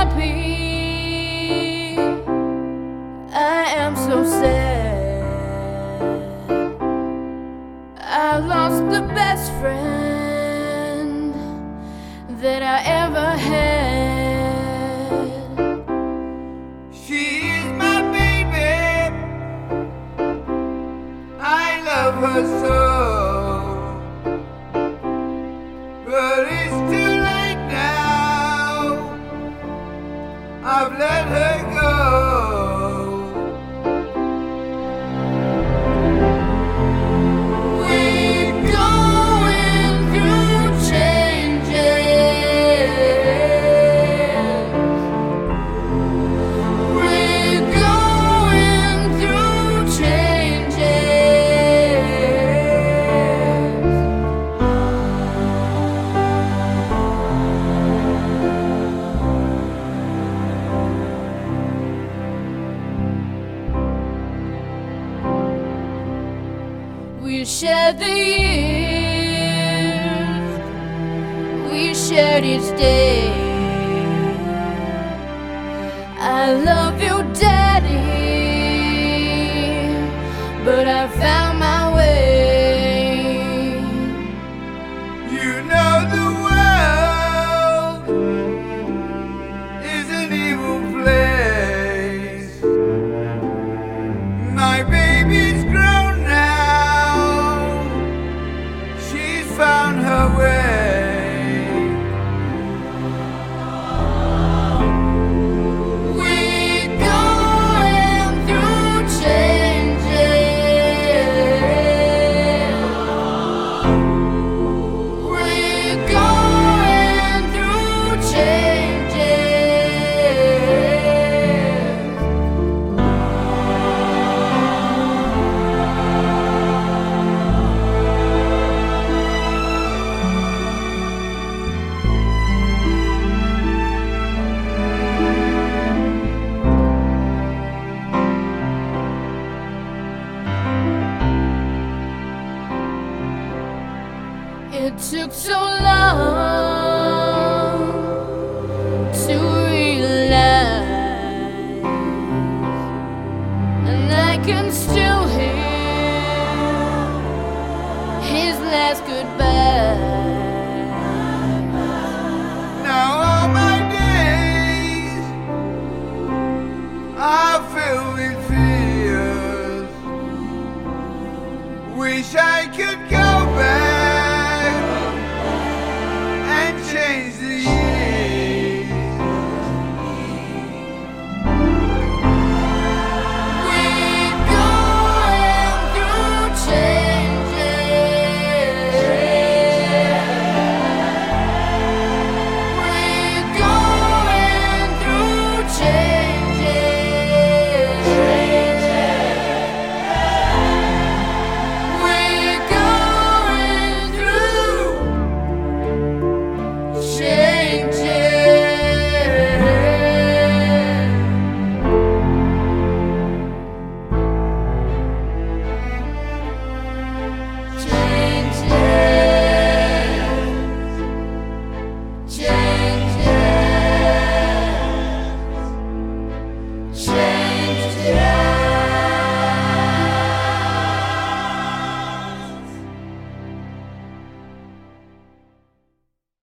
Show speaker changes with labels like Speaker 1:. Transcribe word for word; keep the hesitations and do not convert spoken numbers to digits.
Speaker 1: happy. I am so sad. I lost the best friend that I ever had.
Speaker 2: She is my baby, I love her so. But it's too late now, I've let her go.
Speaker 1: We're going through changes. We're going through changes. We shared the years, we shared each day. I love you, Daddy, but I found my way.
Speaker 2: You know the world is an evil place. My baby's grown now, she's found her way.
Speaker 1: We're going through changes. We're going through changes. It took so long to realize, and I can still hear his last goodbye.
Speaker 2: Now all my days are filled with fears. Wish I could go back and change the